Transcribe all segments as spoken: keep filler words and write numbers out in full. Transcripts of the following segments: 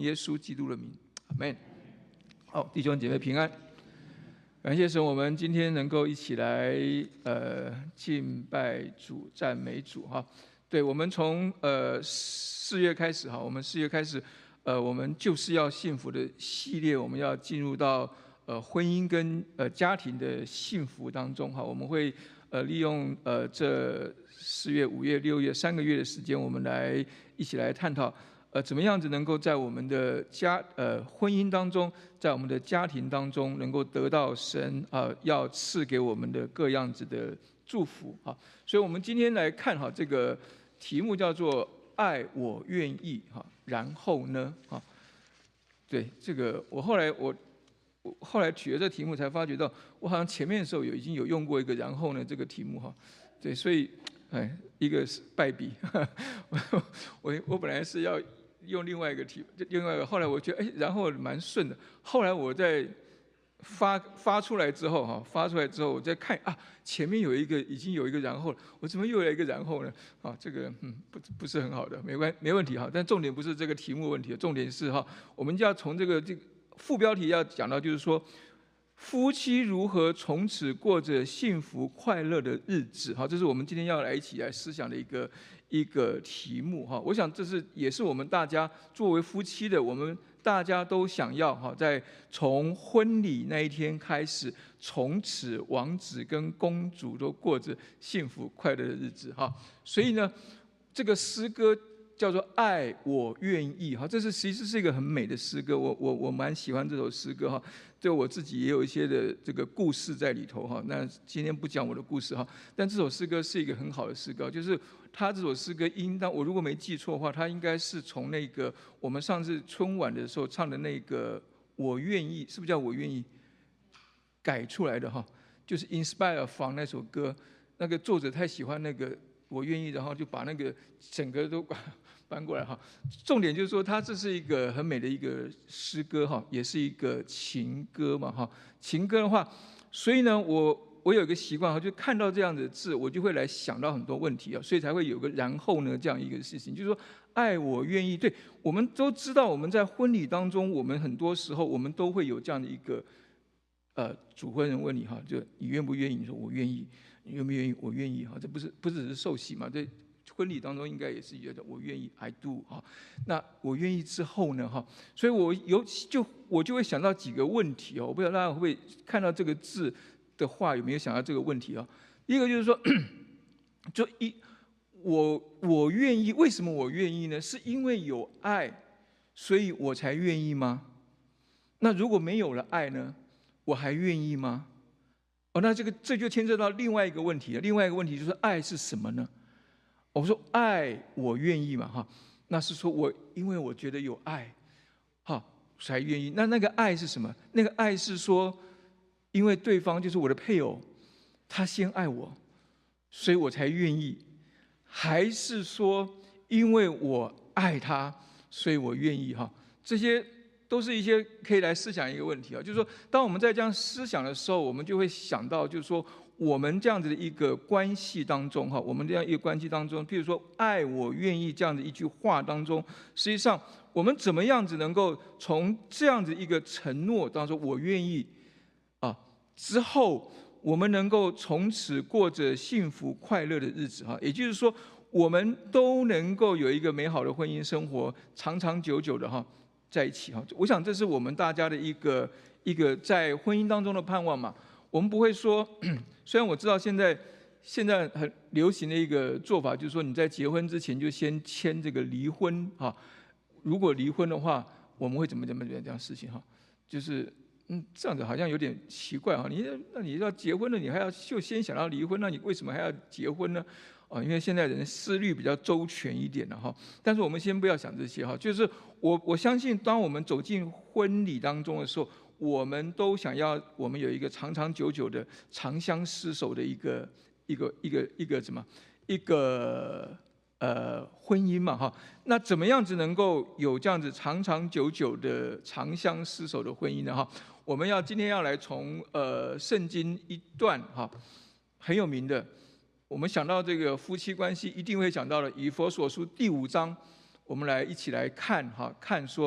耶稣基督的名，阿们。好，弟兄姐妹平安。感谢神，我们今天能够一起来呃敬拜主、赞美主哈。对，我们从呃四月开始哈，我们四月开始，呃，我们就是要幸福的系列，我们要进入到呃婚姻跟呃家庭的幸福当中哈。我们会呃利用呃这四月、五月、六月三个月的时间，我们来一起来探讨。呃，怎么样子能够在我们的家呃婚姻当中，在我们的家庭当中，能够得到神啊、呃、要赐给我们的各样子的祝福啊？所以我们今天来看哈，这个题目叫做“爱我愿意”哈，然后呢啊？对，这个我后来我我后来取了这个题目，才发觉到我好像前面的时候有已经有用过一个“然后呢”这个题目哈。对，所以哎，一个是败笔，我我我本来是要用另外一个题，另外一个，后来我觉得哎，然后蛮顺的。后来我在发发出来之后哈，发出来之后，我再看啊，前面有一个已经有一个然后了，我怎么又来一个然后呢？啊，这个嗯不不是很好的，没关没问题哈。但重点不是这个题目问题，重点是哈，我们就要从这个这个副标题要讲到，就是说夫妻如何从此过着幸福快乐的日子哈，这是我们今天要来一起来思想的一个。一个题目哈，我想这是也是我们大家作为夫妻的，我们大家都想要哈，在从婚礼那一天开始，从此王子跟公主都过着幸福快乐的日子哈。所以呢，这个诗歌叫做《爱我愿意》哈，这是其实是一个很美的诗歌，我我我蛮喜欢这首诗歌哈。对我自己也有一些的这个故事在里头哈。那今天不讲我的故事哈，但这首诗歌是一个很好的诗歌，就是他这首诗歌应当我如果没记错的话，他应该是从那个我们上次春晚的时候唱的那个《我愿意》，是不是叫《我愿意》改出来的哈？就是 inspire from 那首歌，那个作者太喜欢那个《我愿意》，然后就把那个整个都搬过来哈。重点就是说，它这是一个很美的一个诗歌哈，也是一个情歌嘛哈。情歌的话，所以呢，我我有一个习惯哈，就看到这样的字，我就会来想到很多问题啊，所以才会有个然后呢这样一个事情，就是说，爱我愿意。对，我们都知道，我们在婚礼当中，我们很多时候我们都会有这样的一个，呃，主婚人问你哈，就你愿不愿意？你说我愿意，你愿不愿意？我愿意哈，这不是不是只是受洗嘛？对。婚礼当中应该也是觉得我愿意 ，I do 哈。那我愿意之后呢哈，所以我有就我就会想到几个问题哦。我不知道大家会不会看到这个字的话有没有想到这个问题啊？一个就是说，就一我我愿意，为什么我愿意呢？是因为有爱，所以我才愿意吗？那如果没有了爱呢，我还愿意吗？哦，那这个这就牵涉到另外一个问题了。另外一个问题就是爱是什么呢？我说爱我愿意嘛哈，那是说我因为我觉得有爱，哈才愿意。那那个爱是什么？那个爱是说，因为对方就是我的配偶，他先爱我，所以我才愿意，还是说因为我爱他，所以我愿意哈？这些都是一些可以来思想一个问题啊，就是说，当我们在这样思想的时候，我们就会想到，就是说。我们这样子的一个关系当中，哈，我们这样一个关系当中，譬如说“爱我愿意”这样的一句话当中，实际上我们怎么样子能够从这样子一个承诺当中，我愿意啊之后，我们能够从此过着幸福快乐的日子，哈，也就是说，我们都能够有一个美好的婚姻生活，长长久久的哈在一起哈。我想这是我们大家的一个一个在婚姻当中的盼望嘛。我们不会说，虽然我知道现在现在很流行的一个做法，就是说你在结婚之前就先签这个离婚哈。如果离婚的话，我们会怎么怎么怎么这样事情哈？就是嗯这样子好像有点奇怪哈。你那你要结婚了，你还要就先想要离婚，那你为什么还要结婚呢？啊，因为现在人思虑比较周全一点了哈。但是我们先不要想这些哈，就是我我相信，当我们走进婚礼当中的时候。我们都想要，我们有一个长长久久的长相厮守的一个一个一个一个什么一个呃婚姻嘛哈？那怎么样子能够有这样子长长久久的长相厮守的婚姻呢哈？我们要今天要来从呃圣经一段哈很有名的，我们想到这个夫妻关系，一定会想到的以弗所书第五章，我们来一起来看哈，看说。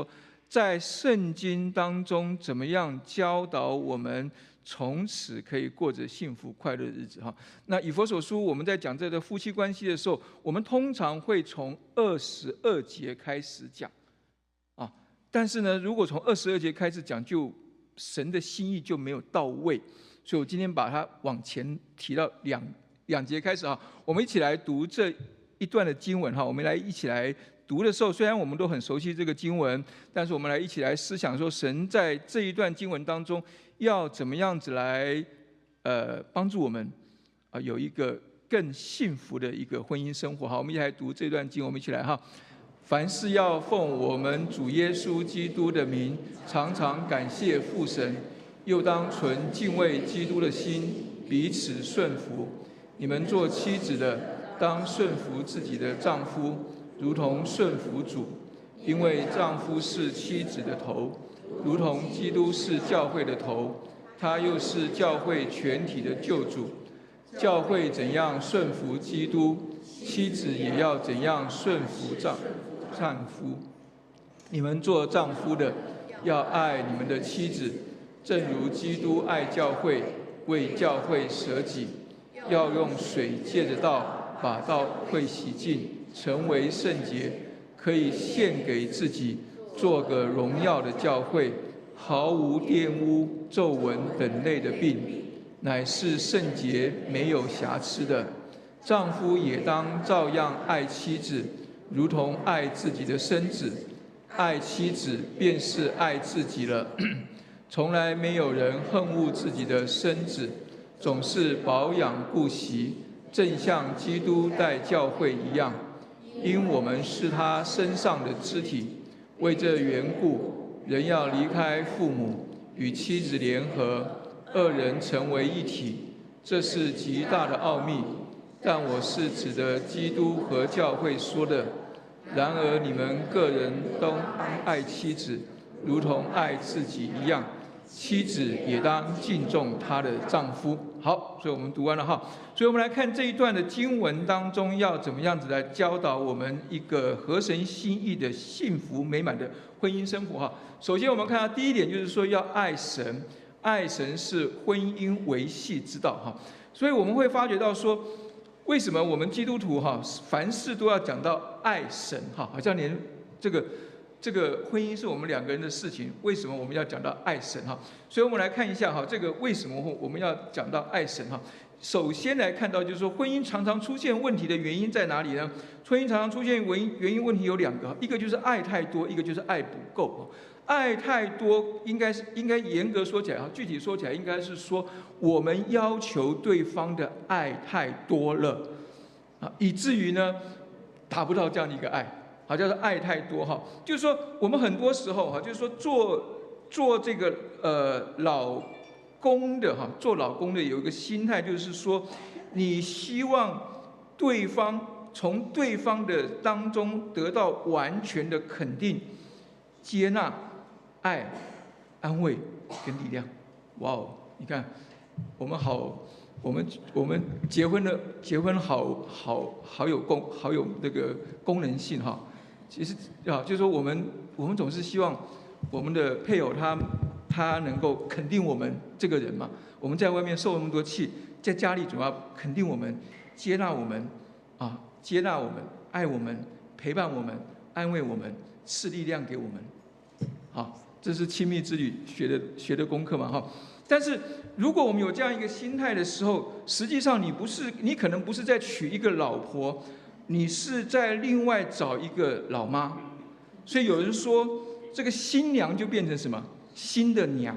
在圣经当中怎么样教导我们从此可以过着幸福快乐的日子哈。那以弗所书我们在讲这个夫妻关系的时候，我们通常会从二十二节开始讲啊。但是呢，如果从二十二节开始讲，就神的心意就没有到位，所以我今天把它往前提到两两节开始哈。我们一起来读这一段的经文哈。我们来一起来读的时候，虽然我们都很熟悉这个经文，但是我们来一起来思想说，神在这一段经文当中要怎么样子来呃帮助我们啊、呃、有一个更幸福的一个婚姻生活。好，我们一起来读这段经文，我们一起来哈。凡事要奉我们主耶稣基督的名，常常感谢父神，又当存敬畏基督的心，彼此顺服。你们做妻子的，当顺服自己的丈夫，如同顺服主，因为丈夫是妻子的头，如同基督是教会的头，他又是教会全体的救主。教会怎样顺服基督，妻子也要怎样顺服丈丈夫。你们做丈夫的，要爱你们的妻子，正如基督爱教会，为教会舍己，要用水借着道把道会洗净，成为圣洁，可以献给自己，做个荣耀的教会，毫无玷污、皱纹等类的病，乃是圣洁没有瑕疵的。丈夫也当照样爱妻子，如同爱自己的身子。爱妻子便是爱自己了。从来没有人恨恶自己的身子，总是保养顾惜，正像基督待教会一样。因我们是他身上的肢体，为这缘故，人要离开父母，与妻子联合，二人成为一体。这是极大的奥秘，但我是指的基督和教会说的。然而你们个人都爱妻子，如同爱自己一样。妻子也当敬重她的丈夫。好，所以我们读完了哈。所以我们来看这一段的经文当中，要怎么样子来教导我们一个合神心意的幸福美满的婚姻生活哈。首先我们看到第一点，就是说要爱神，爱神是婚姻维系之道哈。所以我们会发觉到说，为什么我们基督徒哈，凡事都要讲到爱神哈，好像连这个这个婚姻是我们两个人的事情，为什么我们要讲到爱神哈？所以我们来看一下哈，这个为什么我们要讲到爱神哈？首先来看到就是说，婚姻常常出现问题的原因在哪里呢？婚姻常常出现原因原因问题有两个，一个就是爱太多，一个就是爱不够。爱太多，应该是应该严格说起来哈，具体说起来应该是说，我们要求对方的爱太多了啊，以至于呢达不到这样的一个爱，好，叫做爱太多哈。就是说，我们很多时候哈，就是说做做这个呃老公的哈，做老公的有一个心态，就是说，你希望对方从对方的当中得到完全的肯定、接纳、爱、安慰跟力量。哇哦，你看，我们好，我们我们结婚了，结婚好好好有功，好有那个功能性哈。其实啊，就是说我们我们总是希望我们的配偶他他能够肯定我们这个人嘛。我们在外面受那么多气，在家里总要肯定我们、接纳我们啊，接纳我们、爱我们、陪伴我们、安慰我们、赐力量给我们。好，这是亲密之旅学的学的功课嘛哈。但是如果我们有这样一个心态的时候，实际上你不是，你可能不是在娶一个老婆，你是在另外找一个老妈。所以有人说，这个新娘就变成什么？新的娘。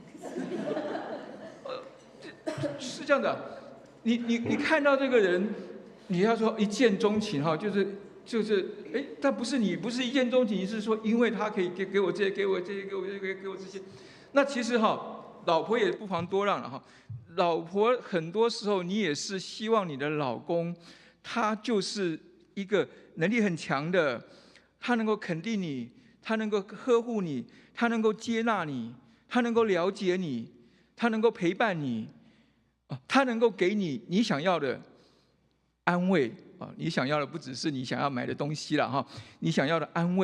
呃，是这样的。你你你看到这个人，你要说一见钟情哈，就是就是，哎，但不是你不是一见钟情，你是说因为他可以给给我这些，给我这些，给我这些，给我这些。那其实哈。老婆也不妨多让了哈，老婆很多时候你也是希望你的老公，他就是一个能力很强的，他能够肯定你，他能够呵护你，他能够接纳你，他能够了解你，他能够陪伴你，啊，他能够给你你想要的安慰啊，你想要的不只是你想要买的东西了哈，你想要的安慰，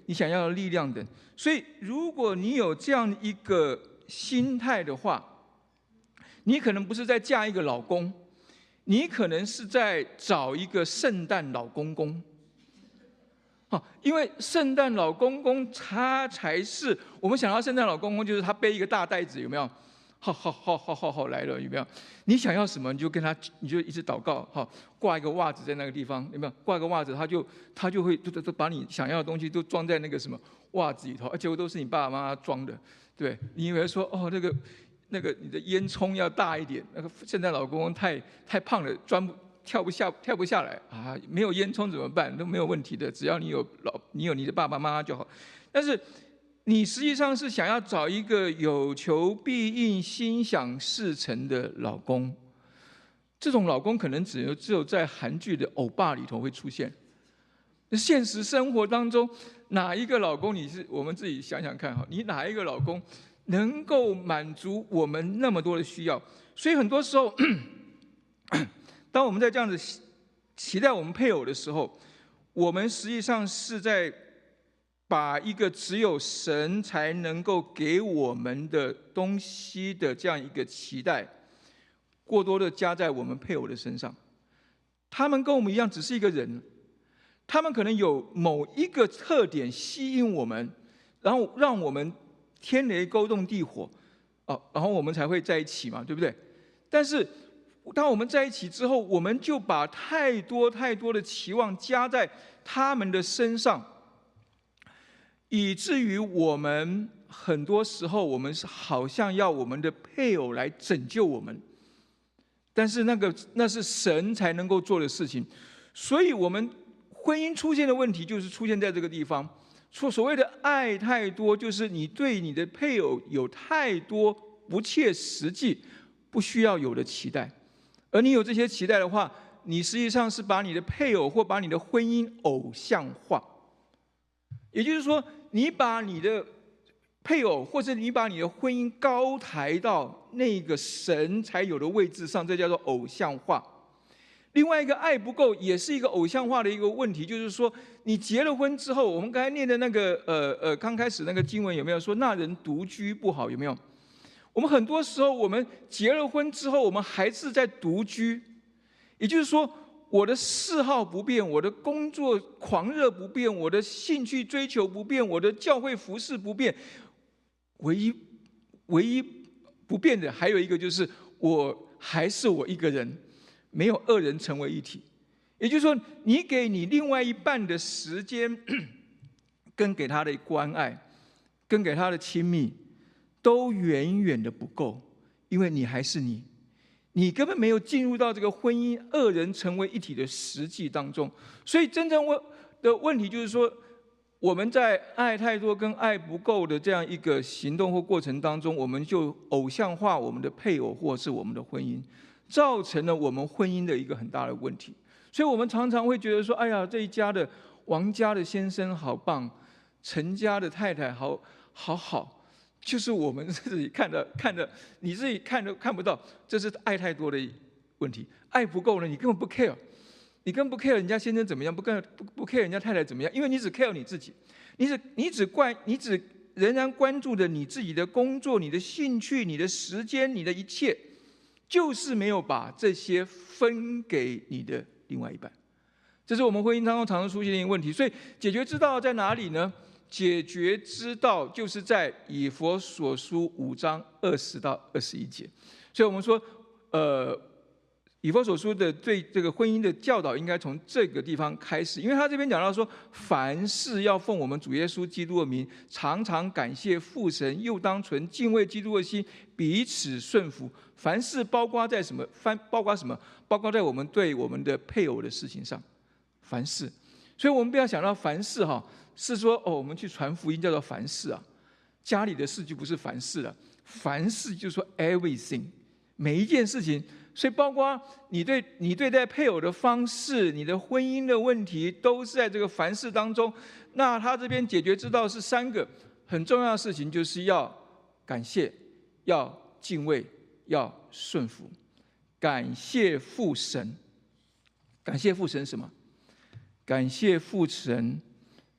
你想要的力量等。所以，如果你有这样一个心态的话，你可能不是在嫁一个老公，你可能是在找一个圣诞老公公。好，因为圣诞老公公他才是我们想要圣诞老公公，就是他背一个大袋子，有没有？好好好好好好来了，有没有？你想要什么，你就跟他，你就一直祷告，好，挂一个袜子在那个地方，有没有？挂一个袜子，他就他就会都都把你想要的东西都装在那个什么袜子里头，而结果都是你爸爸妈妈装的，对？你以为说哦，那个那个你的烟囱要大一点，那个圣诞老公公太太胖了，钻不。跳不下，跳不下来啊！没有烟囱怎么办？都没有问题的，只要你有老，你有你的爸爸妈妈就好。但是你实际上是想要找一个有求必应、心想事成的老公。这种老公可能只有只有在韩剧的欧巴里头会出现。现实生活当中，哪一个老公你是？我们自己想想看哈，你哪一个老公能够满足我们那么多的需要？所以很多时候。当我们在这样子期待我们配偶的时候，我们实际上是在把一个只有神才能够给我们的东西的这样一个期待，过多的加在我们配偶的身上。他们跟我们一样，只是一个人，他们可能有某一个特点吸引我们，然后让我们天雷勾动地火，哦，然后我们才会在一起嘛，对不对？但是当我们在一起之后，我们就把太多太多的期望加在他们的身上，以至于我们很多时候，我们是好像要我们的配偶来拯救我们，但是那个那是神才能够做的事情，所以我们婚姻出现的问题就是出现在这个地方。所所谓的爱太多，就是你对你的配偶有太多不切实际、不需要有的期待。而你有这些期待的话，你实际上是把你的配偶或把你的婚姻偶像化。也就是说，你把你的配偶或者你把你的婚姻高抬到那个神才有的位置上，这叫做偶像化。另外一个爱不够，也是一个偶像化的一个问题，就是说，你结了婚之后，我们刚才念的那个呃呃刚开始那个经文有没有说那人独居不好？有没有？我们很多时候，我们结了婚之后，我们还是在独居，也就是说，我的嗜好不变，我的工作狂热不变，我的兴趣追求不变，我的教会服事不变，唯一唯一不变的还有一个就是，我还是我一个人，没有二人成为一体。也就是说，你给你另外一半的时间，跟给他的关爱，跟给他的亲密，都远远的不够，因为你还是你，你根本没有进入到这个婚姻二人成为一体的实际当中。所以真正问的问题就是说，我们在爱太多跟爱不够的这样一个行动或过程当中，我们就偶像化我们的配偶或是我们的婚姻，造成了我们婚姻的一个很大的问题。所以我们常常会觉得说，哎呀，这一家的王家的先生好棒，陈家的太太好好好。就是我们自己看的看的，你自己看都看不到，这是爱太多的问题。爱不够呢，你根本不 care， 你根本不 care 人家先生怎么样，不 care 不不 care 人家太太怎么样，因为你只 care 你自己，你只你只关你只仍然关注着你自己的工作、你的兴趣、你的时间、你的一切，就是没有把这些分给你的另外一半。这是我们婚姻当中常常出现的一个问题。所以解决之道在哪里呢？解决之道就是在以弗所书五章二十到二十一节，所以我们说，呃，以弗所书的对这个婚姻的教导应该从这个地方开始，因为他这边讲到说，凡事要奉我们主耶稣基督的名，常常感谢父神，又当存敬畏基督的心，彼此顺服。凡事包括在什么？包括什么？包括在我们对我们的配偶的事情上，凡事。所以我们不要想到凡事哈。是说哦，我们去传福音叫做凡事啊，家里的事就不是凡事了，凡事就说 everything， 每一件事情，所以包括你对你对待配偶的方式，你的婚姻的问题，都是在这个凡事当中。那他这边解决之道是三个很重要的事情，就是要感谢，要敬畏，要顺服。感谢父神，感谢父神什么？感谢父神。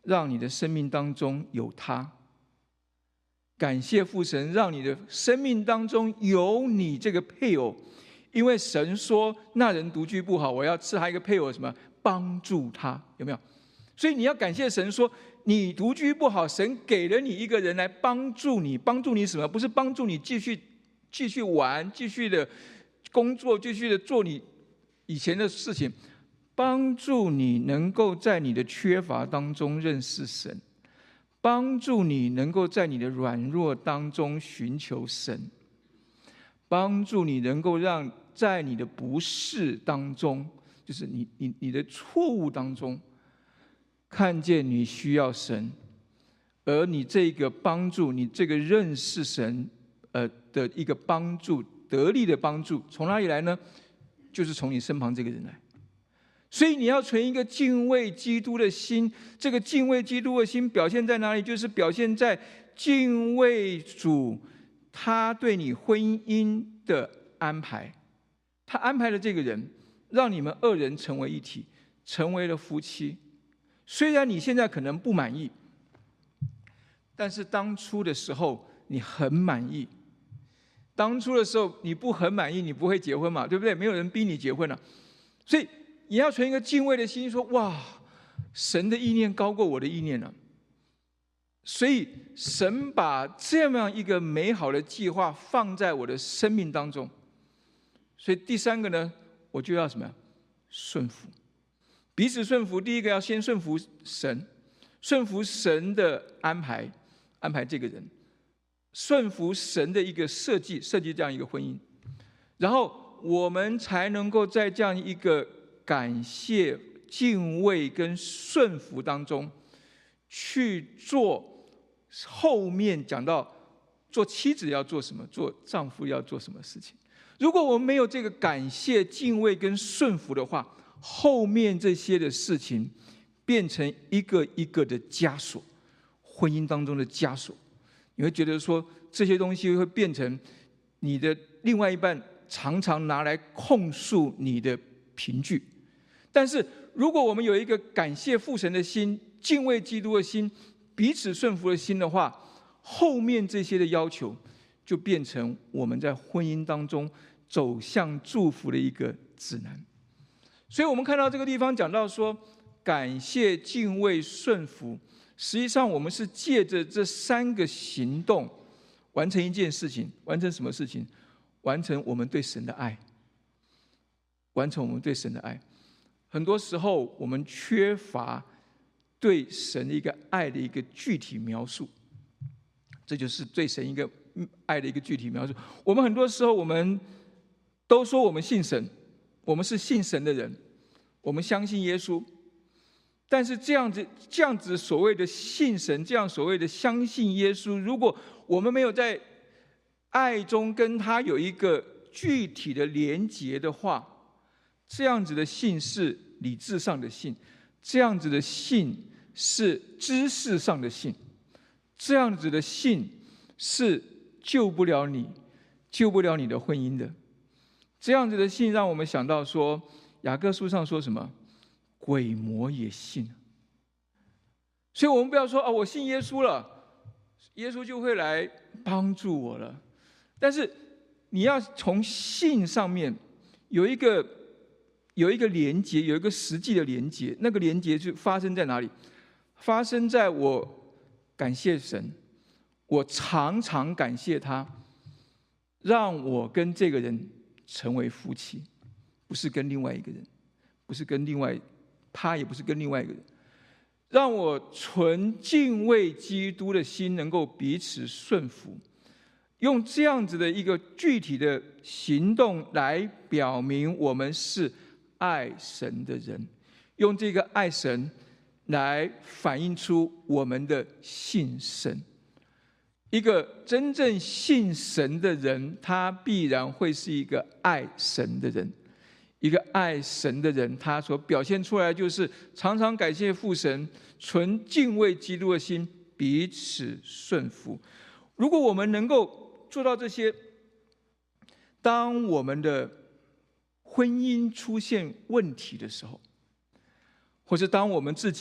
让你的生命当中有他。感谢父神，让你的生命当中有你这个配偶，因为神说那人独居不好，我要赐他一个配偶，什么帮助他，有没有？所以你要感谢神说，你独居不好，神给了你一个人来帮助你。帮助你什么？不是帮助你继续继续玩，继续的工作，继续的做你以前的事情，帮助你能够在你的缺乏当中认识神，帮助你能够在你的软弱当中寻求神，帮助你能够让在你的不是当中，就是你你你的错误当中，看见你需要神，而你这个帮助，你这个认识神呃的一个帮助，得力的帮助，从哪里来呢？就是从你身旁这个人来。所以你要存一个敬畏基督的心，这个敬畏基督的心表现在哪里？就是表现在敬畏主他对你婚姻的安排。他安排了这个人，让你们二人成为一体，成为了夫妻。虽然你现在可能不满意，但是当初的时候你很满意。当初的时候你不很满意，你不会结婚嘛，对不对？没有人逼你结婚了。所以你要存一个敬畏的心，说哇，神的意念高过我的意念了。所以神把这样一个美好的计划放在我的生命当中。所以第三个呢，我就要什么呀？顺服，彼此顺服。第一个要先顺服神，顺服神的安排，安排这个人，顺服神的一个设计，设计这样一个婚姻，然后我们才能够在这样一个感谢、敬畏跟顺服当中，去做后面讲到做妻子要做什么，做丈夫要做什么事情。如果我们没有这个感谢、敬畏跟顺服的话，后面这些的事情变成一个一个的枷锁，婚姻当中的枷锁。你会觉得说这些东西会变成你的另外一半常常拿来控诉你的凭据。但是如果我们有一个感谢父神的心、敬畏基督的心、彼此顺服的心的话，后面这些的要求就变成我们在婚姻当中走向祝福的一个指南。所以我们看到这个地方讲到说，感谢、敬畏、顺服，实际上我们是借着这三个行动完成一件事情。完成什么事情？完成我们对神的爱，完成我们对神的爱。很多时候我们缺乏对神的一个爱的一个具体描述，这就是对神一个爱的一个具体描述。我们很多时候我们都说我们信神，我们是信神的人，我们相信耶稣，但是这样子这样子所谓的信神，这样所谓的相信耶稣，如果我们没有在爱中跟他有一个具体的连结的话，这样子的信是理智上的信，这样子的信是知识上的信，这样子的信是救不了你，救不了你的婚姻的。这样子的信让我们想到说，雅各书上说什么？鬼魔也信。所以我们不要说哦，我信耶稣了，耶稣就会来帮助我了。但是你要从信上面有一个有一个连结，有一个实际的连结。那个连结就发生在哪里？发生在我感谢神，我常常感谢他，让我跟这个人成为夫妻，不是跟另外一个人，不是跟另外他，也不是跟另外一个人。让我存敬畏基督的心，能够彼此顺服，用这样子的一个具体的行动来表明我们是爱神的人，用这个爱神来反映出我们的信神。一个真正信神的人，他必然会是一个爱神的人。一个爱神的人，他所表现出来就是常常感谢父神，存敬畏基督的心，彼此顺服。如果我们能够做到这些，当我们的婚姻出现问题的时候，或是当我们自己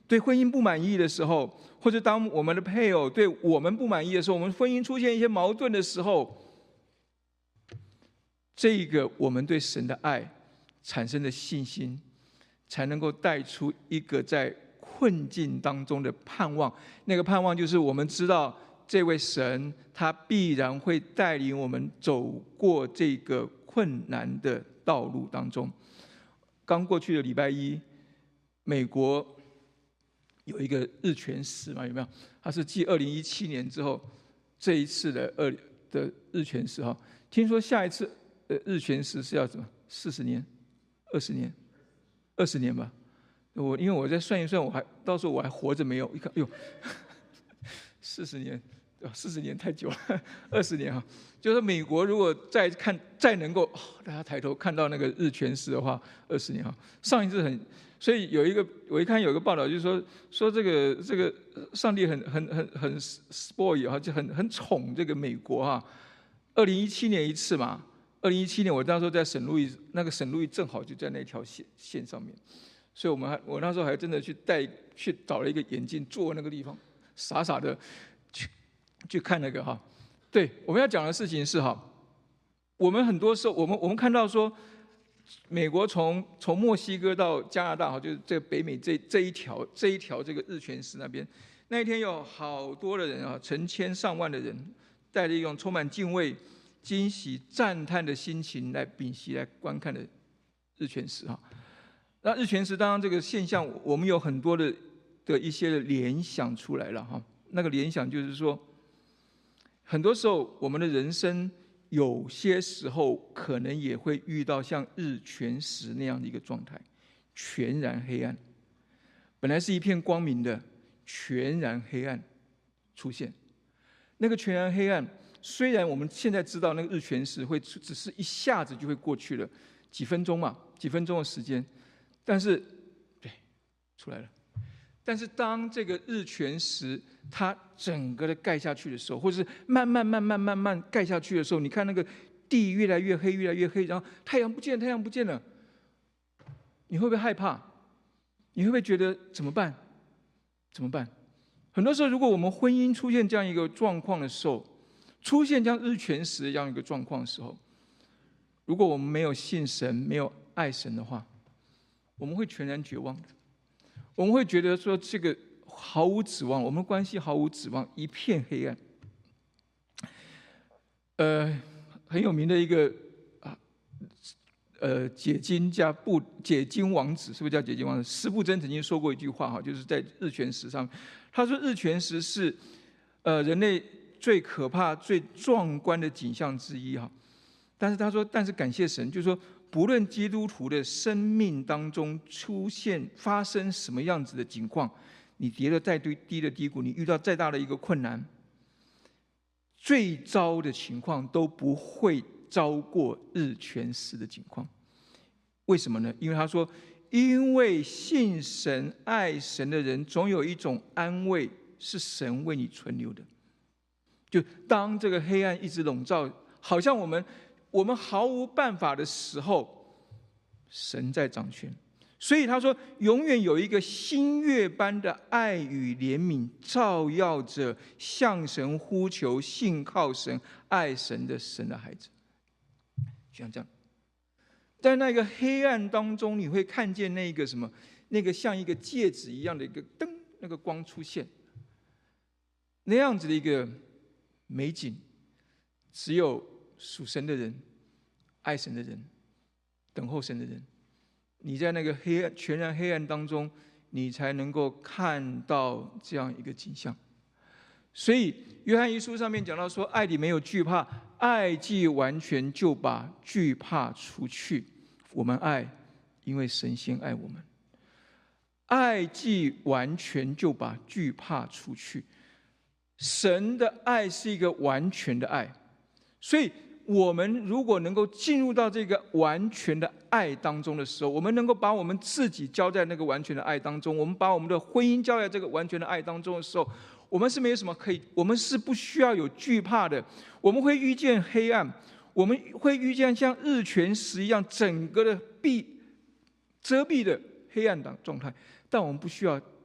对婚姻不满意的时候，或者当我们的配偶对我们不满意的时候，我们婚姻出现一些矛盾的时候，这个我们对神的爱产生的信心，才能够带出一个在困境当中的盼望。那个盼望就是我们知道这位神他必然会带领我们走过这个困难的道路当中。刚过去的礼拜一，美国有一个日全食嘛，有没有？它是继二零一七年之后这一次的二的日全食哈。听说下一次呃日全食是要怎么？四十年、二十年、二十年吧。我因为我再算一算，我还到时候我还活着没有？一看，哎呦，四十年，四十年太久了，二十年哈。就是美国如果再看再能够、哦、大家抬头看到那个日全食的话，二十年哈。上一次很，所以有一个我一看有一个报道，就是说说这个这个上帝很很很很 spoil 哈，就很很宠这个美国哈。二零一七年一次嘛，二零一七年我那时候在圣路易，那个圣路易正好就在那条线线上面。所以我们还，我那时候还真的去带去找了一个眼镜，坐那个地方，傻傻的去去看那个哈。对，我们要讲的事情是哈，我们很多时候，我们我们看到说，美国从从墨西哥到加拿大哈，就是这个北美这这一条这一条这个日全食那边，那一天有好多的人啊，成千上万的人，带着一种充满敬畏、惊喜、赞叹的心情来屏息来观看的日全食哈。那日全食当然这个现象，我们有很多的的一些联想出来了哈。那个联想就是说，很多时候我们的人生有些时候可能也会遇到像日全食那样的一个状态，全然黑暗。本来是一片光明的，全然黑暗出现。那个全然黑暗，虽然我们现在知道那个日全食会只是一下子就会过去了，几分钟嘛，几分钟的时间。但是，对，出来了。但是当这个日全食它整个的盖下去的时候，或者是慢慢慢慢慢慢盖下去的时候，你看那个地越来越黑，越来越黑，然后太阳不见，太阳不见了，你会不会害怕？你会不会觉得怎么办？怎么办？很多时候，如果我们婚姻出现这样一个状况的时候，出现像日全食这样一个状况的时候，如果我们没有信神，没有爱神的话，我们会全然绝望的，我们会觉得说这个毫无指望，我们关系毫无指望，一片黑暗。呃，很有名的一个啊，呃，解经家布解经王子，是不是叫解经王子？施布真曾经说过一句话哈，就是在日全食上，他说日全食是呃人类最可怕、最壮观的景象之一哈。但是他说，但是感谢神，就是说，不论基督徒的生命当中出现发生什么样子的情况，你跌了再低的低谷，你遇到再大的一个困难，最糟的情况都不会超过日全食的情况。为什么呢？因为他说，因为信神爱神的人，总有一种安慰是神为你存留的。就当这个黑暗一直笼罩，好像我们我们毫无办法的时候，神在掌权。所以他说，永远有一个星月般的爱与怜悯，照耀着向神呼求、信靠神、爱神的神的孩子。就像这样，在那个黑暗当中，你会看见那个什么，那个像一个戒指一样的一个灯，那个光出现，那样子的一个美景，只有属神的人、爱神的人、等候神的人，你在那个黑暗、全然黑暗当中，你才能够看到这样一个景象。所以约翰一书上面讲到说，爱里没有惧怕，爱既完全，就把惧怕除去。我们爱，因为神先爱我们。爱既完全，就把惧怕除去。神的爱是一个完全的爱，所以我们如果能够进入到这个完全的爱当中的时候，我们能够把我们自己交在那个完全的爱当中，我们把我们的婚姻交在这个完全的爱当中的时候，我们是没有什么可以，我们是不需要有惧怕的。我们会遇见黑暗，我们会遇见像日全食一样整个的蔽遮蔽的黑暗的状态，但我们不需要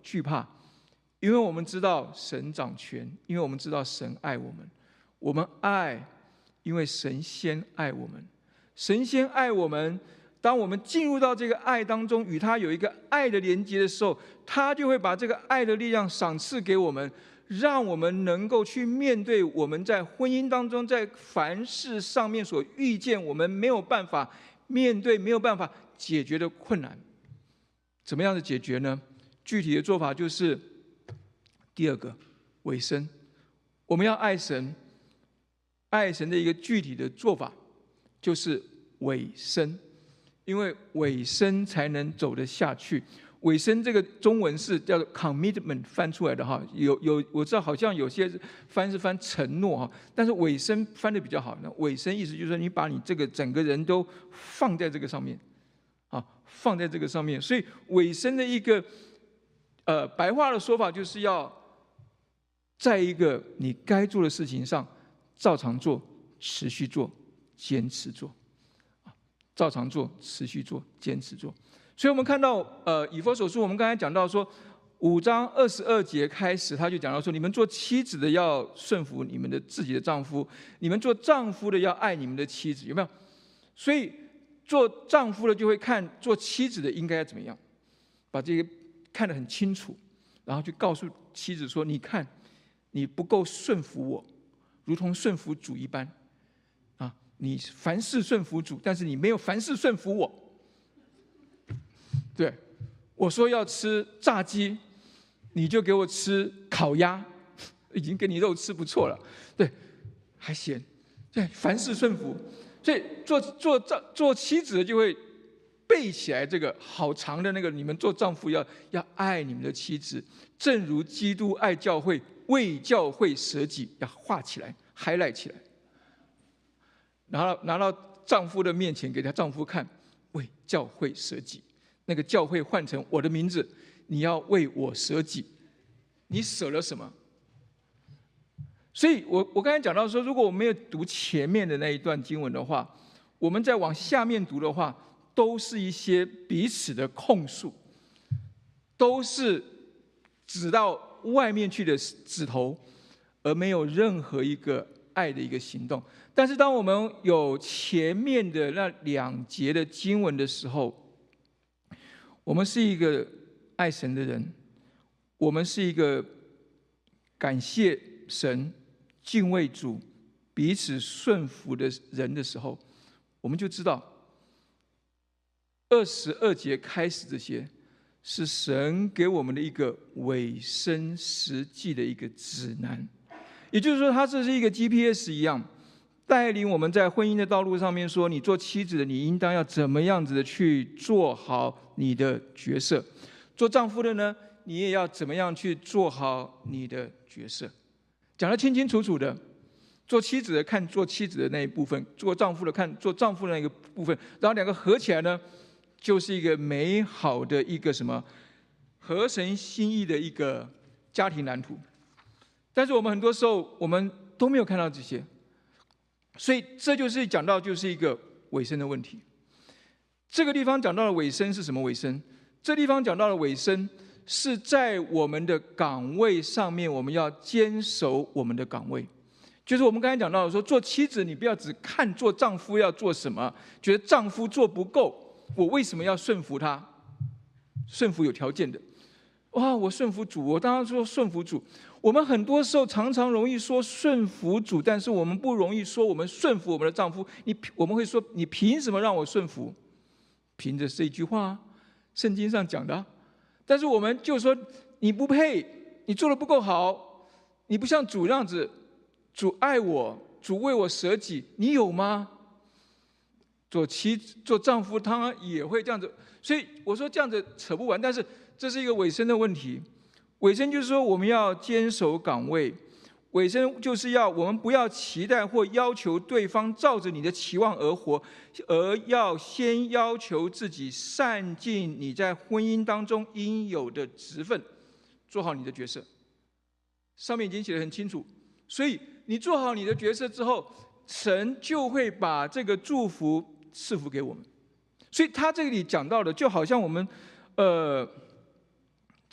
惧怕，因为我们知道神掌权，因为我们知道神爱我们。我们爱，因为神先爱我们。神先爱我们，当我们进入到这个爱当中，与他有一个爱的连接的时候，他就会把这个爱的力量赏赐给我们，让我们能够去面对我们在婚姻当中，在凡事上面所遇见我们没有办法面对、没有办法解决的困难。怎么样的解决呢？具体的做法就是第二个，委身。我们要爱神，爱神的一个具体的做法就是委身，因为委身才能走得下去。委身这个中文是叫做 commitment 翻出来的哈，有有我知道好像有些翻是翻承诺哈，但是委身翻的比较好。那委身意思就是说你把你这个整个人都放在这个上面，啊，放在这个上面。所以委身的一个呃白话的说法就是要在一个你该做的事情上照常做、持续做、坚持做，照常做、持续做、坚持做。所以我们看到，呃，以弗所书，我们刚才讲到说，五章二十二节开始，他就讲到说，你们做妻子的要顺服你们的自己的丈夫，你们做丈夫的要爱你们的妻子，有没有？所以做丈夫的就会看做妻子的应该怎么样，把这个看得很清楚，然后就告诉妻子说：你看，你不够顺服我，如同顺服主一般，啊，你凡事顺服主，但是你没有凡事顺服我。对，我说要吃炸鸡，你就给我吃烤鸭，已经给你肉吃不错了，对，还嫌，对，凡事顺服。所以做做做妻子的就会背起来这个好长的那个，你们做丈夫要要爱你们的妻子，正如基督爱教会，为教会舍己，要画起来 highlight 起来，拿到拿到丈夫的面前给他丈夫看，为教会舍己。那个教会换成我的名字，你要为我舍己，你舍了什么？所以我我刚才讲到说，如果我没有读前面的那一段经文的话，我们再往下面读的话，都是一些彼此的控诉，都是指到外面去的指头，而没有任何一个爱的一个行动。但是当我们有前面的那两节的经文的时候，我们是一个爱神的人，我们是一个感谢神、敬畏主、彼此顺服的人的时候，我们就知道二十二节开始这些是神给我们的一个委身实际的一个指南，也就是说，它这是一个 G P S 一样，带领我们在婚姻的道路上面说，你做妻子的，你应当要怎么样子的去做好你的角色；做丈夫的呢，你也要怎么样去做好你的角色。讲得清清楚楚的，做妻子的看做妻子的那一部分，做丈夫的看做丈夫的那个部分，然后两个合起来呢，就是一个美好的一个什么合神心意的一个家庭蓝图。但是我们很多时候我们都没有看到这些。所以这就是讲到就是一个委身的问题。这个地方讲到的委身是什么委身？这地方讲到的委身是在我们的岗位上面，我们要坚守我们的岗位。就是我们刚才讲到的说，做妻子你不要只看做丈夫要做什么，觉得丈夫做不够，我为什么要顺服他？顺服有条件的。哇，我顺服主，我当然说顺服主。我们很多时候常常容易说顺服主，但是我们不容易说我们顺服我们的丈夫。你我们会说，你凭什么让我顺服？凭着这句话，圣经上讲的。但是我们就说你不配，你做得不够好，你不像主那样子，主爱我，主为我舍己，你有吗？做妻做丈夫，他也会这样子。所以我说这样子扯不完，但是这是一个委身的问题。委身就是说我们要坚守岗位，委身就是要我们不要期待或要求对方照着你的期望而活，而要先要求自己善尽你在婚姻当中应有的职分，做好你的角色。上面已经写得很清楚，所以你做好你的角色之后，神就会把这个祝福赐福给我们。所以他这里讲到的就好像我们呃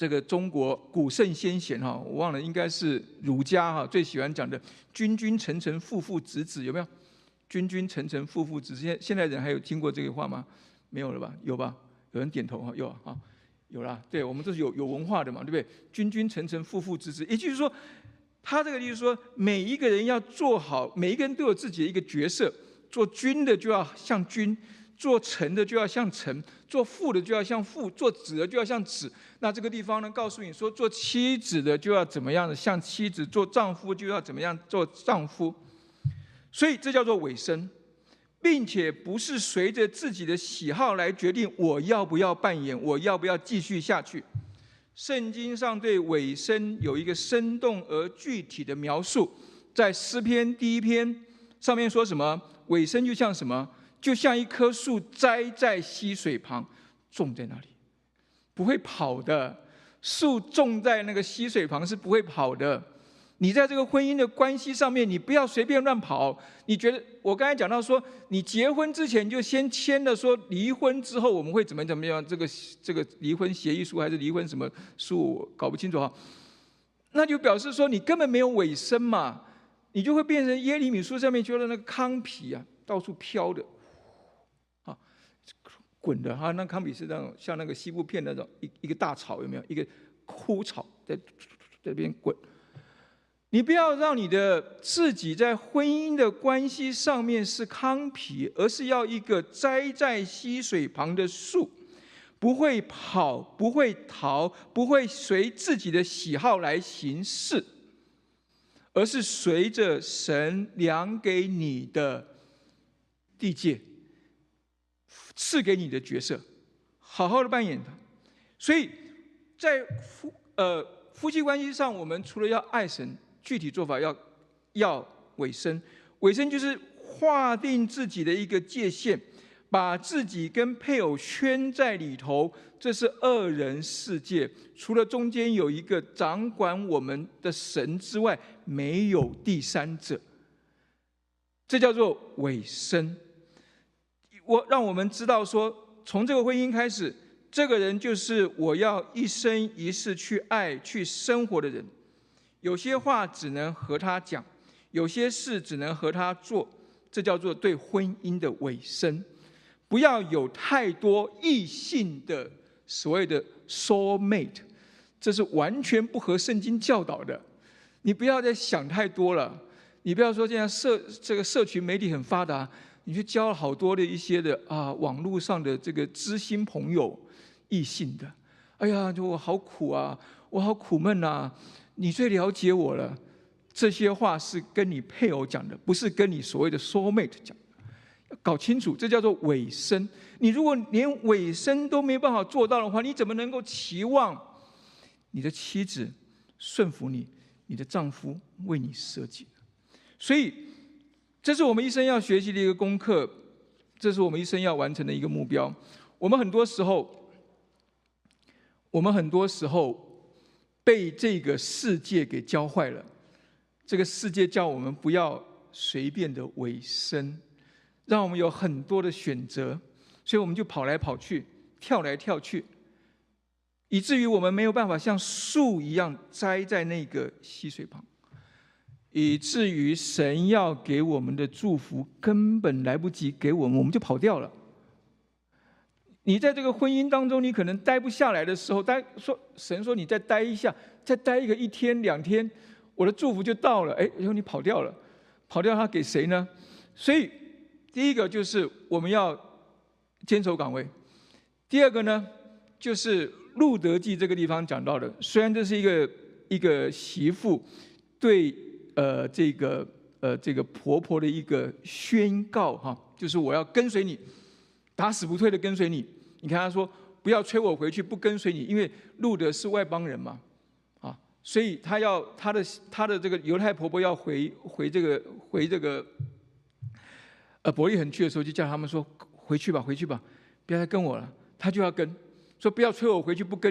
这个中国古圣先贤哈，我忘了应该是儒家哈最喜欢讲的“君君臣臣父父子子”，有没有？君君臣臣父父子子，现现在人还有听过这个话吗？没有了吧？有吧？有人点头哈，有啊，有啦。对，我们都是有有文化的嘛，对不对？君君臣臣父父子子，也就是说，他这个就是说，每一个人要做好，每一个人都有自己的一个角色。做君的就要像君，做臣的就要像臣，做父的就要像父，做子的就要像子。那这个地方呢，告诉你说，做妻子的就要怎么样的像妻子，做丈夫就要怎么样做丈夫。所以这叫做委身，并且不是随着自己的喜好来决定我要不要扮演，我要不要继续下去。圣经上对委身有一个生动而具体的描述，在诗篇第一篇上面说什么？委身就像什么？就像一棵树栽在溪水旁，种在那里，不会跑的。树种在那个溪水旁是不会跑的。你在这个婚姻的关系上面，你不要随便乱跑。你觉得我刚才讲到说，你结婚之前就先签了说离婚之后我们会怎么怎么样？这个这个离婚协议书还是离婚什么书，搞不清楚哈。那就表示说你根本没有委身嘛。你就会变成耶利米书上面说的那个糠皮啊，到处飘的，啊，滚的哈。那糠皮是那种像那个西部片那种一一个大草，有没有？一个枯草在在这边滚。你不要让你的自己在婚姻的关系上面是糠皮，而是要一个栽在溪水旁的树，不会跑，不会逃，不会随自己的喜好来行事。而是随着神量给你的地界，赐给你的角色，好好的扮演它。所以在夫呃夫妻关系上，我们除了要爱神，具体做法要要委身。委身就是划定自己的一个界限，把自己跟配偶圈在里头，这是二人世界。除了中间有一个掌管我们的神之外，没有第三者。这叫做委身。我让我们知道说，从这个婚姻开始，这个人就是我要一生一世去爱、去生活的人。有些话只能和他讲，有些事只能和他做，这叫做对婚姻的委身。不要有太多异性的所谓的 soul mate， 这是完全不合圣经教导的。你不要再想太多了。你不要说现在社这个社群媒体很发达，你去交了好多的一些的啊网络上的这个知心朋友，异性的。哎呀，我好苦啊，我好苦闷啊，你最了解我了。这些话是跟你配偶讲的，不是跟你所谓的 soul mate 讲。搞清楚，这叫做委身。你如果连委身都没办法做到的话，你怎么能够期望你的妻子顺服你，你的丈夫为你舍己？所以，这是我们一生要学习的一个功课，这是我们一生要完成的一个目标。我们很多时候，我们很多时候被这个世界给教坏了。这个世界叫我们不要随便的委身，让我们有很多的选择，所以我们就跑来跑去，跳来跳去，以至于我们没有办法像树一样栽在那个溪水旁，以至于神要给我们的祝福根本来不及给我们，我们就跑掉了。你在这个婚姻当中，你可能待不下来的时候，待说神说你再待一下，再待一个一天两天，我的祝福就到了。哎，然后你跑掉了，跑掉他给谁呢？所以第一个就是我们要坚守岗位。第二个呢，就是路德记这个地方讲到的，虽然这是一个一个媳妇对呃这个呃这个婆婆的一个宣告哈，就是我要跟随你，打死不退的跟随你。你看他说不要催我回去，不跟随你，因为路德是外邦人嘛，啊，所以他要他的他的这个犹太婆婆要回回这个回这个。呃，伯利恒去的时候，就叫他们说：“回去吧，回去吧，不要再跟我了。”他就要跟，说：“不要催我回去，不跟你。”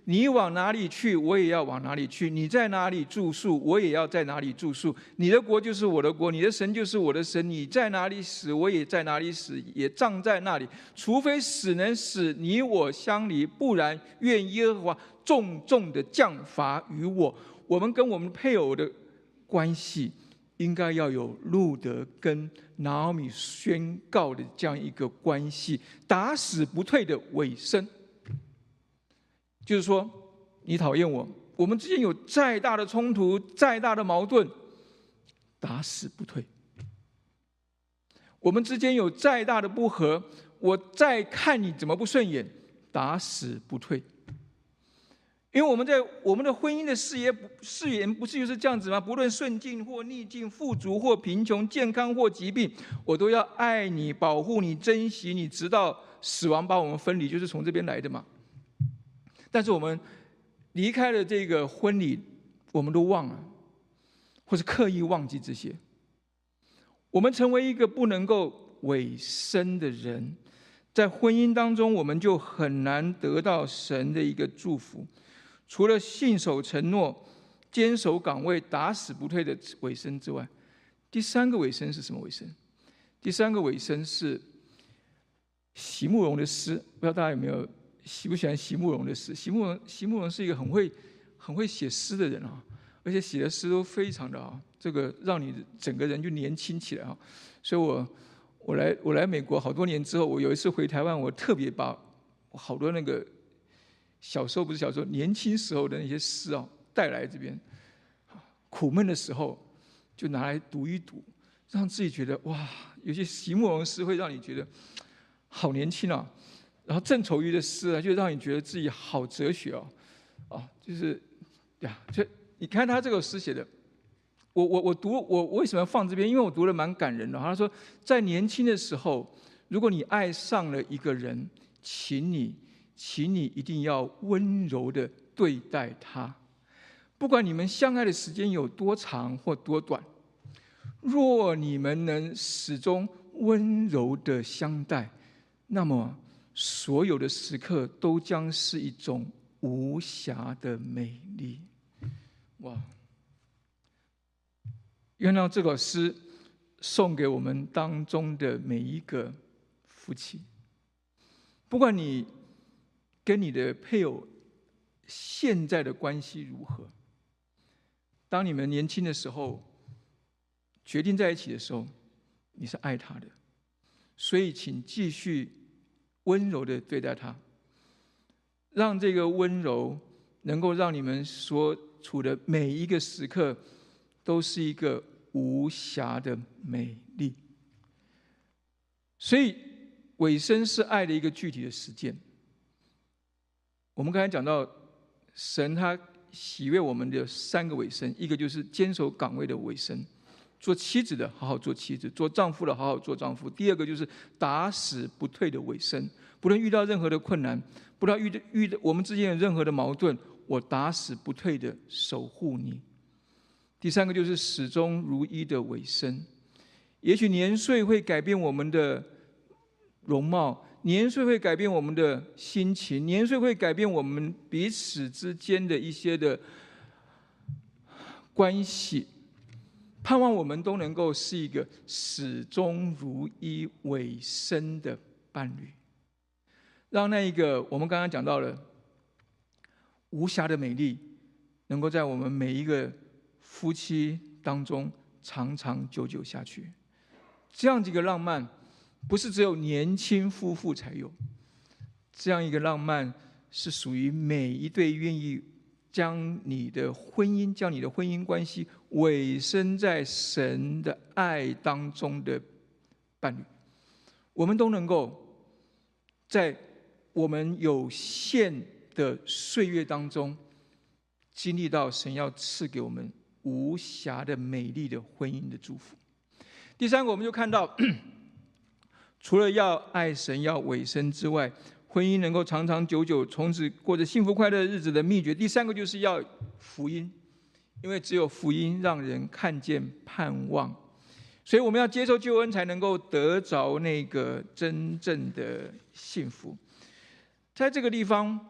你往哪里去，我也要往哪里去；你在哪里住宿，我也要在哪里住宿。你的国就是我的国，你的神就是我的神。你在哪里死，我也在哪里死，也葬在那里。除非死能使你我相离，不然愿耶和华重重的降罚于我。我们跟我们配偶的关系，应该要有路得跟拿俄米宣告的这样一个关系，打死不退的尾声。就是说，你讨厌我，我们之间有再大的冲突，再大的矛盾，打死不退。我们之间有再大的不和，我再看你怎么不顺眼，打死不退。因为我们在我们的婚姻的誓言誓言不是就是这样子吗？不论顺境或逆境，富足或贫穷，健康或疾病，我都要爱你、保护你、珍惜你，直到死亡把我们分离，就是从这边来的嘛。但是我们离开了这个婚礼，我们都忘了，或是刻意忘记这些。我们成为一个不能够委身的人，在婚姻当中，我们就很难得到神的一个祝福。除了信守承诺、坚守岗位、打死不退的委身之外，第三个委身是什么委身？第三个委身是席慕容的诗，不知道大家有没有喜不喜欢席慕容的诗？席慕容，席慕容是一个很会、很会写诗的人啊，而且写的诗都非常的啊，这个让你整个人就年轻起来啊。所以我我来我来美国好多年之后，我有一次回台湾，我特别把好多那个小时候不是小时候年轻时候的那些诗啊带来这边，苦闷的时候就拿来读一读，让自己觉得哇，有些席慕容诗会让你觉得好年轻啊。然后郑愁予的诗啊，就让你觉得自己好哲学哦，啊，就是呀，就你看他这个诗写的，我我我读我为什么要放这边？因为我读了蛮感人的。他说，在年轻的时候，如果你爱上了一个人，请你，请你一定要温柔的对待他，不管你们相爱的时间有多长或多短，若你们能始终温柔的相待，那么所有的时刻都将是一种无瑕的美丽。哇！愿让这首诗送给我们当中的每一个夫妻，不管你跟你的配偶现在的关系如何，当你们年轻的时候决定在一起的时候，你是爱他的，所以请继续温柔的对待他，让这个温柔能够让你们所处的每一个时刻都是一个无瑕的美丽。所以委身是爱的一个具体的实践。我们刚才讲到神他喜悦我们的三个委身，一个就是坚守岗位的委身，做妻子的好好做妻子，做丈夫的好好做丈夫。第二个就是打死不退的委身，不论遇到任何的困难，不论遇到遇到我们之间有任何的矛盾，我打死不退的守护你。第三个就是始终如一的委身。也许年岁会改变我们的容貌，年岁会改变我们的心情，年岁会改变我们彼此之间的一些的关系。盼望我们都能够是一个始终如一委身的伴侣，让那一个我们刚刚讲到了无瑕的美丽，能够在我们每一个夫妻当中长长久久下去。这样一个浪漫，不是只有年轻夫妇才有，这样一个浪漫是属于每一对愿意将你的婚姻、将你的婚姻关系委身在神的爱当中的伴侣。我们都能够在我们有限的岁月当中，经历到神要赐给我们无瑕的美丽的婚姻的祝福。第三个，我们就看到除了要爱神、要委身之外，婚姻能够长长久久从此过着幸福快乐的日子的秘诀，第三个就是要福音，因为只有福音让人看见盼望，所以我们要接受救恩，才能够得着那个真正的幸福。在这个地方，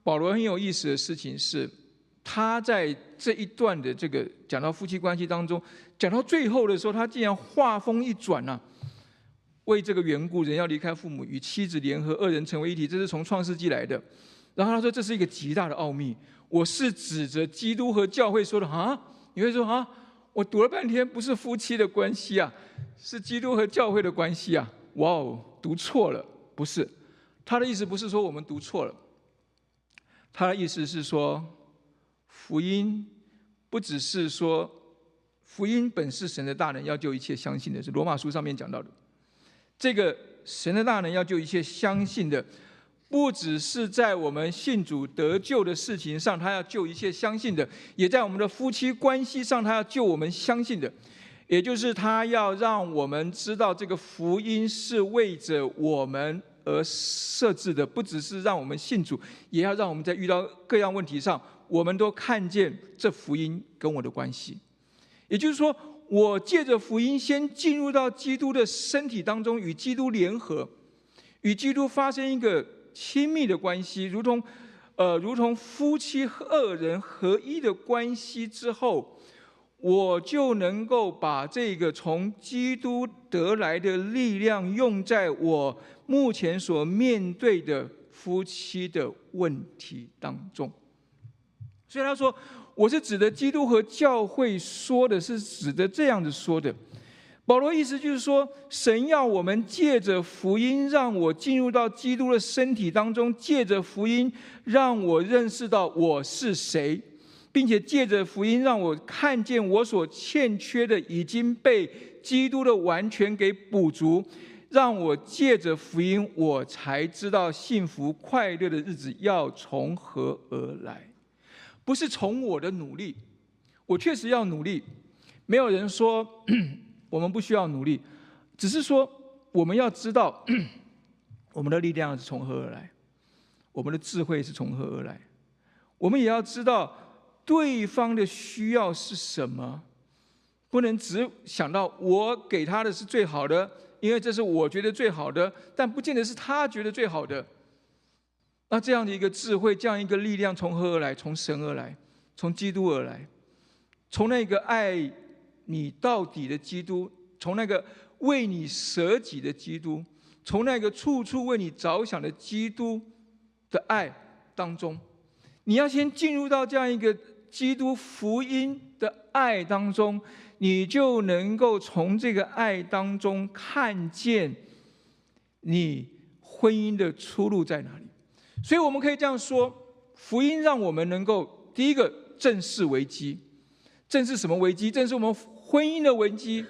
保罗很有意思的事情是，他在这一段的这个讲到夫妻关系当中，讲到最后的时候，他竟然话锋一转啊，为这个缘故，人要离开父母，与妻子联合，二人成为一体，这是从创世纪来的。然后他说，这是一个极大的奥秘。我是指着基督和教会说的啊，你会说啊，我读了半天不是夫妻的关系啊，是基督和教会的关系啊。哇哦，读错了，不是。他的意思不是说我们读错了，他的意思是说，福音不只是说福音本是神的大能，要救一切相信的，是罗马书上面讲到的。这个神的大能要救一切相信的，不只是在我们信主得救的事情上，他要救一切相信的，也在我们的夫妻关系上，他要救我们相信的。也就是他要让我们知道，这个福音是为着我们而设置的，不只是让我们信主，也要让我们在遇到各样问题上，我们都看见这福音跟我的关系。也就是说，我借着福音先进入到基督的身体当中，与基督联合，与基督发生一个亲密的关系，如同呃如同夫妻二人合一的关系之后，我就能够把这个从基督得来的力量用在我目前所面对的夫妻的问题当中。所以他说，我是指的基督和教会说的，是指的这样子说的。保罗意思就是说，神要我们借着福音让我进入到基督的身体当中，借着福音让我认识到我是谁，并且借着福音让我看见我所欠缺的已经被基督的完全给补足，让我借着福音，我才知道幸福快乐的日子要从何而来。不是从我的努力，我确实要努力，没有人说我们不需要努力，只是说我们要知道我们的力量是从何而来，我们的智慧是从何而来，我们也要知道对方的需要是什么，不能只想到我给他的是最好的，因为这是我觉得最好的，但不见得是他觉得最好的。那这样的一个智慧，这样一个力量从何而来？从神而来，从基督而来，从那个爱你到底的基督，从那个为你舍己的基督，从那个处处为你着想的基督的爱当中，你要先进入到这样一个基督福音的爱当中，你就能够从这个爱当中看见你婚姻的出路在哪里。所以我们可以这样说，福音让我们能够第一个正视危机。正视什么危机？正视我们婚姻的危机。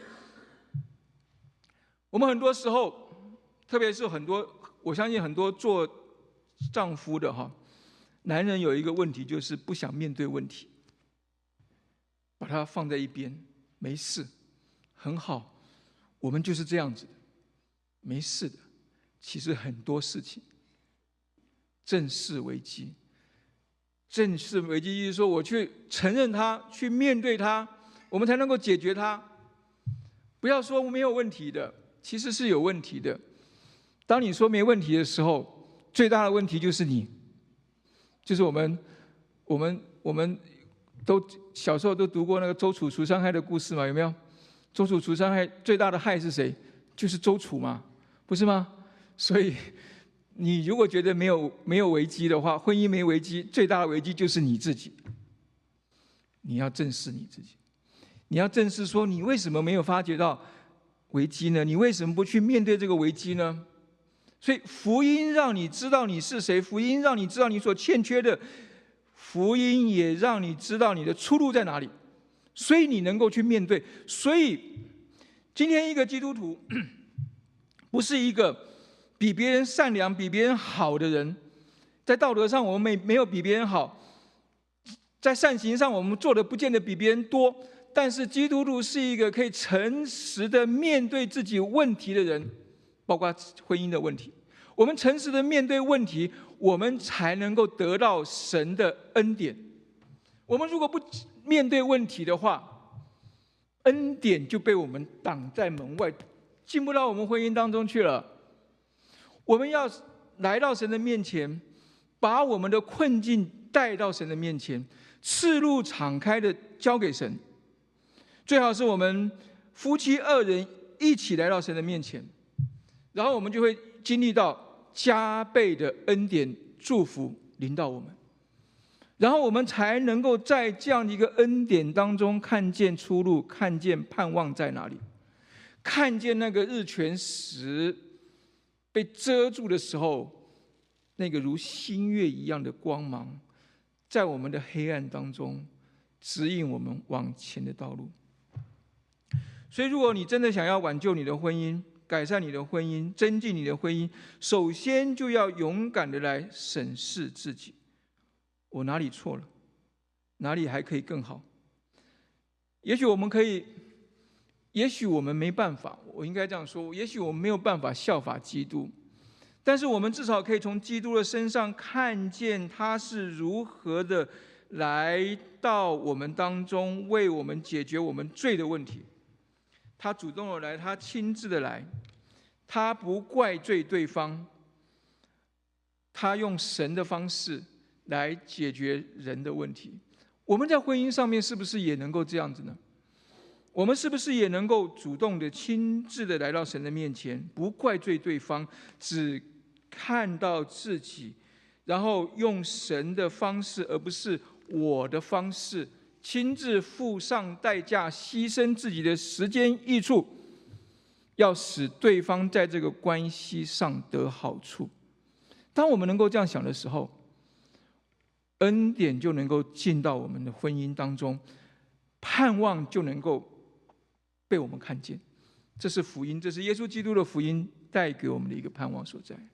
我们很多时候，特别是很多，我相信很多做丈夫的哈，男人有一个问题，就是不想面对问题，把它放在一边，没事，很好，我们就是这样子的，没事的。其实很多事情，正视危机。正视危机就是说，我去承认它，去面对它，我们才能够解决它。不要说没有问题的，其实是有问题的。当你说没问题的时候，最大的问题就是你，就是我们，我们，我们都小时候都读过那个周楚除伤害的故事嘛？有没有？周楚除伤害最大的害是谁？就是周楚嘛，不是吗？所以。你如果觉得没有没有危机的话，婚姻没危机，最大的危机就是你自己。你要正视你自己，你要正视说，你为什么没有发觉到危机呢？你为什么不去面对这个危机呢？所以福音让你知道你是谁，福音让你知道你所欠缺的，福音也让你知道你的出路在哪里，所以你能够去面对。所以今天一个基督徒不是一个比别人善良、比别人好的人，在道德上我们没没有比别人好，在善行上我们做的不见得比别人多，但是基督徒是一个可以诚实的面对自己问题的人，包括婚姻的问题。我们诚实的面对问题，我们才能够得到神的恩典。我们如果不面对问题的话，恩典就被我们挡在门外，进不到我们婚姻当中去了。我们要来到神的面前， 把我们的困境带到神的面前，赤露敞开的交给神。最好是我们夫妻二人一起来到神的面前，然后我们就会经历到加倍的恩典祝福临到我们，然后我们才能够在这样的一个恩典当中看见出路，看见盼望在哪里，看见那个日全食被遮住的时候，那个如新月一样的光芒在我们的黑暗当中指引我们往前的道路。所以如果你真的想要挽救你的婚姻，改善你的婚姻，增进你的婚姻，首先就要勇敢的来审视自己，我哪里错了，哪里还可以更好。也许我们可以，也许我们没办法，我应该这样说，也许我们没有办法效法基督，但是我们至少可以从基督的身上看见他是如何的来到我们当中，为我们解决我们罪的问题。他主动的来，他亲自的来，他不怪罪对方，他用神的方式来解决人的问题。我们在婚姻上面是不是也能够这样子呢？我们是不是也能够主动的、亲自的来到神的面前，不怪罪对方，只看到自己，然后用神的方式，而不是我的方式，亲自付上代价，牺牲自己的时间益处，要使对方在这个关系上得好处。当我们能够这样想的时候，恩典就能够进到我们的婚姻当中，盼望就能够被我们看见。这是福音，这是耶稣基督的福音带给我们的一个盼望所在。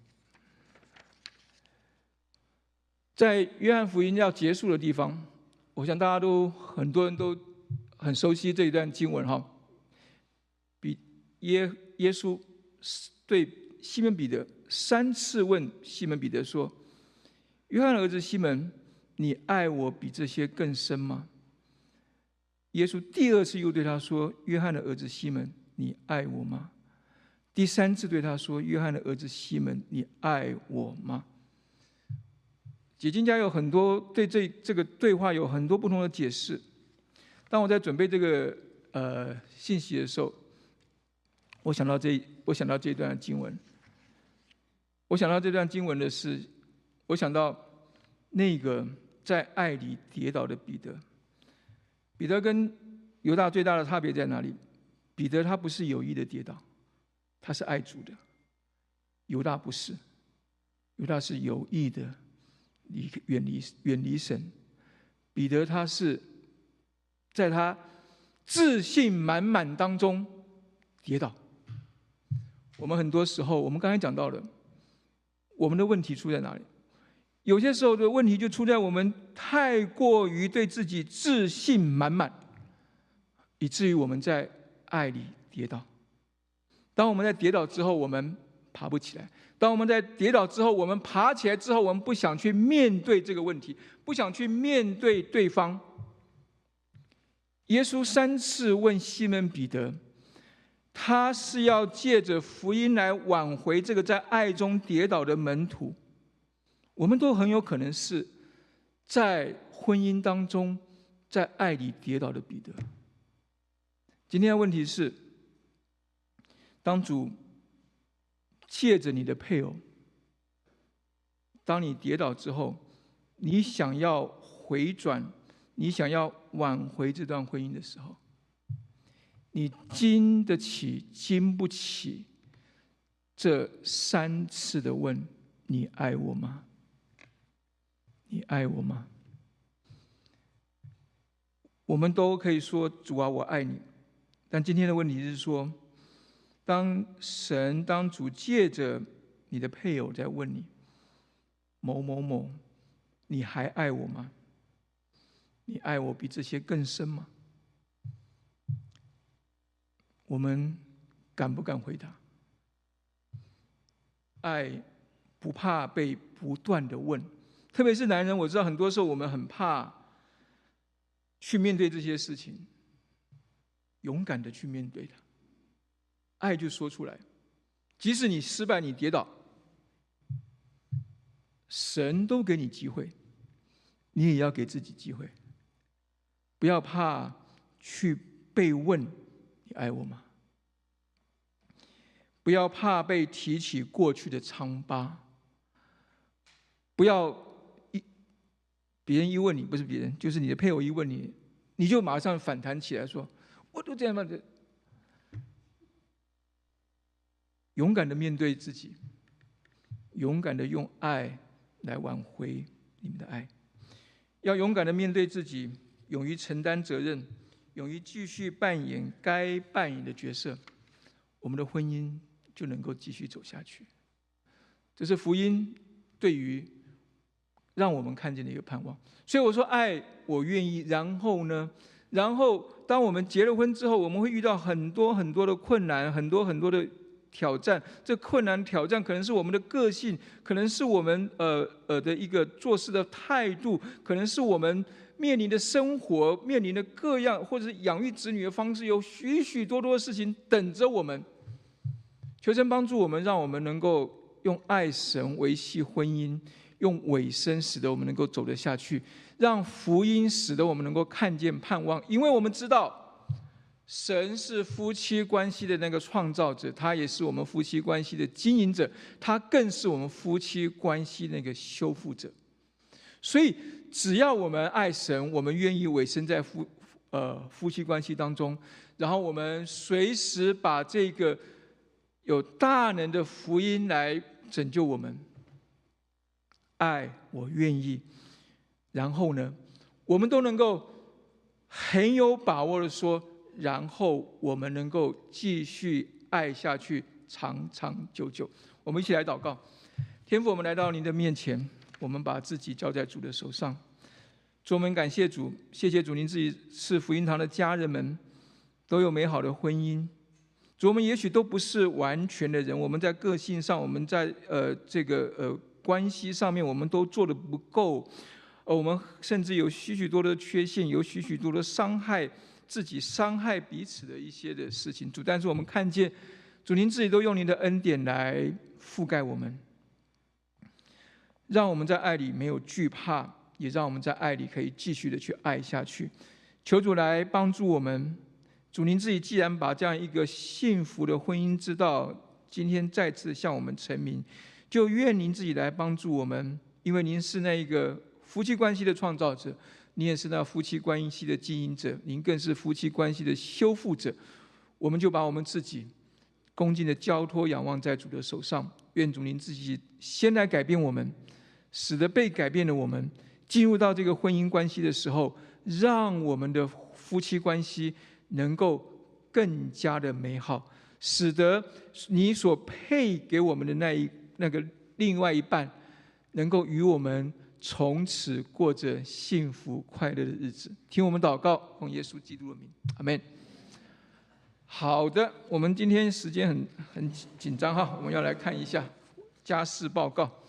在约翰福音要结束的地方，我想大家都很多人都很熟悉这一段经文哈。比耶耶稣对西门彼得三次问西门彼得说：“约翰的儿子西门，你爱我比这些更深吗？”耶稣第二次又对他说：“约翰的儿子西门，你爱我吗？”第三次对他说：“约翰的儿子西门，你爱我吗？”解经家有很多对这这个对话有很多不同的解释。当我在准备这个呃信息的时候，我想到这我想到这段经文，我想到这段经文的是，我想到那个在爱里跌倒的彼得。彼得跟犹大最大的差别在哪里？彼得他不是有意的跌倒，他是爱主的；犹大不是，犹大是有意的远离远离神。彼得他是在他自信满满当中跌倒。我们很多时候，我们刚才讲到了，我们的问题出在哪里？有些时候的问题就出在我们太过于对自己自信满满，以至于我们在爱里跌倒。当我们在跌倒之后，我们爬不起来；当我们在跌倒之后，我们爬起来之后，我们不想去面对这个问题，不想去面对对方。耶稣三次问西门彼得，他是要借着福音来挽回这个在爱中跌倒的门徒。我们都很有可能是在婚姻当中，在爱里跌倒的彼得。今天的问题是，当主借着你的配偶，当你跌倒之后，你想要回转，你想要挽回这段婚姻的时候，你经得起经不起这三次的问：你爱我吗？你爱我吗？我们都可以说：主啊，我爱你。但今天的问题是说，当神当主借着你的配偶在问你：某某某，你还爱我吗？你爱我比这些更深吗？我们敢不敢回答？爱不怕被不断的问，特别是男人，我知道很多时候我们很怕去面对这些事情，勇敢的去面对它。爱就说出来，即使你失败，你跌倒， 神都给你机会，你也要给自己机会。不要怕去被问你爱我吗？不要怕被提起过去的疮疤。不要一别人一问你，不是别人，就是你的配偶一问你，你就马上反弹起来说：“我都这样的。”勇敢的面对自己，勇敢的用爱来挽回你们的爱。要勇敢的面对自己，勇于承担责任，勇于继续扮演该扮演的角色，我们的婚姻就能够继续走下去。这是福音对于让我们看见的一个盼望。所以我说爱，我愿意。然后呢？然后当我们结了婚之后，我们会遇到很多很多的困难，很多很多的挑战。这困难挑战可能是我们的个性，可能是我们呃呃的一个做事的态度，可能是我们面临的生活，面临的各样，或者是养育子女的方式，有许许多多的事情等着我们。求神帮助我们，让我们能够用爱神维系婚姻，用委身使得我们能够走得下去，让福音使得我们能够看见盼望。因为我们知道神是夫妻关系的那个创造者，他也是我们夫妻关系的经营者，他更是我们夫妻关系那个修复者。所以只要我们爱神，我们愿意委身在夫呃夫妻关系当中，然后我们随时把这个有大能的福音来拯救我们。爱，我愿意。然后呢，我们都能够很有把握的说，然后我们能够继续爱下去，长长久久。我们一起来祷告。天父，我们来到您的面前，我们把自己交在主的手上。主，我们感谢主，谢谢主，您自己是福音堂的家人们都有美好的婚姻。主，我们也许都不是完全的人，我们在个性上，我们在呃这个呃关系上面，我们都做得不够，呃，我们甚至有许许多多的缺陷，有许许多多伤害自己、伤害彼此的一些的事情。主，但是我们看见，主您自己都用您的恩典来覆盖我们，让我们在爱里没有惧怕，也让我们在爱里可以继续的去爱下去。求主来帮助我们。主，您自己既然把这样一个幸福的婚姻之道今天再次向我们陈明，就愿您自己来帮助我们，因为您是那一个夫妻关系的创造者，您也是那夫妻关系的经营者，您更是夫妻关系的修复者。我们就把我们自己恭敬的交托仰望在主的手上，愿主您自己先来改变我们，使得被改变的我们进入到这个婚姻关系的时候，让我们的夫妻关系能够更加的美好，使得你所配给我们的那一那个另外一半，能够与我们从此过着幸福快乐的日子。听我们祷告，奉耶稣基督的名，阿们。好的，我们今天时间很很紧张哈，我们要来看一下家事报告。